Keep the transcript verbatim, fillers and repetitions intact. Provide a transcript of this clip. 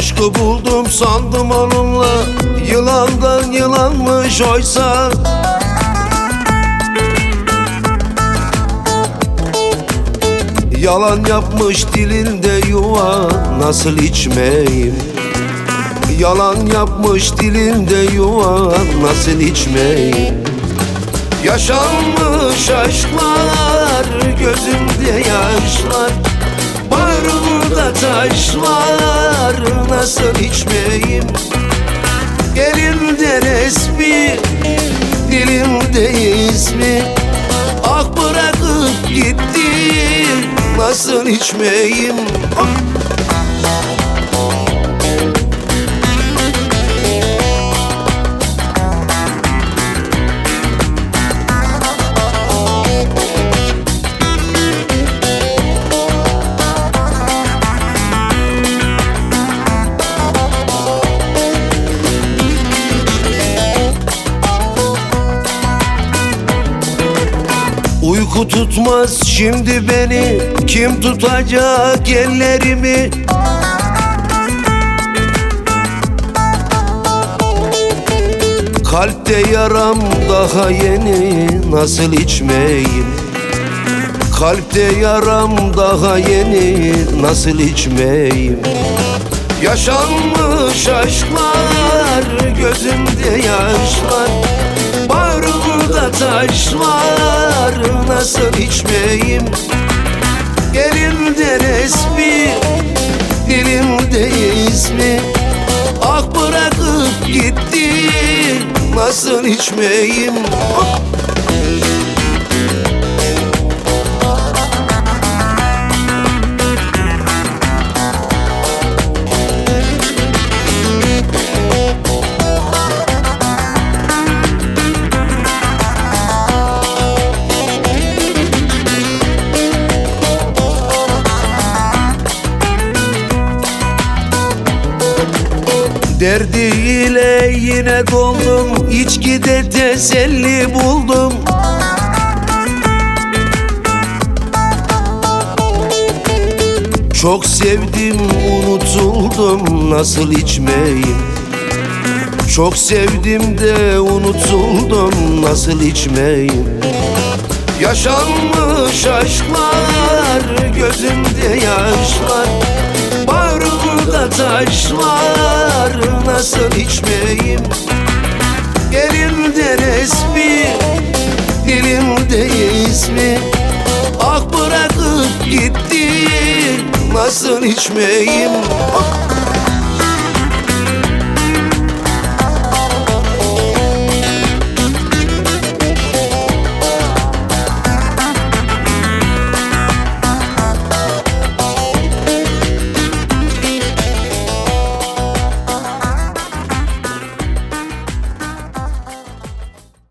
Aşkı buldum sandım onunla, yılandan yılanmış oysa. Yalan yapmış dilinde yuva, nasıl içmeyim? Yalan yapmış dilinde yuva, nasıl içmeyim? Yaşanmış aşklar, gözümde yaşlar, bağrımda taşlar, nasıl içmeyim? Elimde resmi, dilimde ismi, ah bırakıp gitti, nasıl içmeyim? Ah! Uyku tutmaz şimdi beni, kim tutacak ellerimi? Kalpte yaram daha yeni, nasıl içmeyim? Kalpte yaram daha yeni, nasıl içmeyim? Yaşanmış aşklar, gözümde yaşlar, bağrımda taşlar, nasıl içmeyim? Elimde resmi, dilimde ismi, ah bırakıp gitti, nasıl içmeyim? Ah! Derdiyle yine doldum, içkide teselli buldum. Çok sevdim, unutuldum, nasıl içmeyim? Çok sevdim de unutuldum, nasıl içmeyim? Yaşanmış aşklar, gözümde yaşlar, bağrımda taşlar, nasıl içmeyim? Elimde resmi, dilimde ismi, ah bırakıp gitti, nasıl içmeyim? Ah!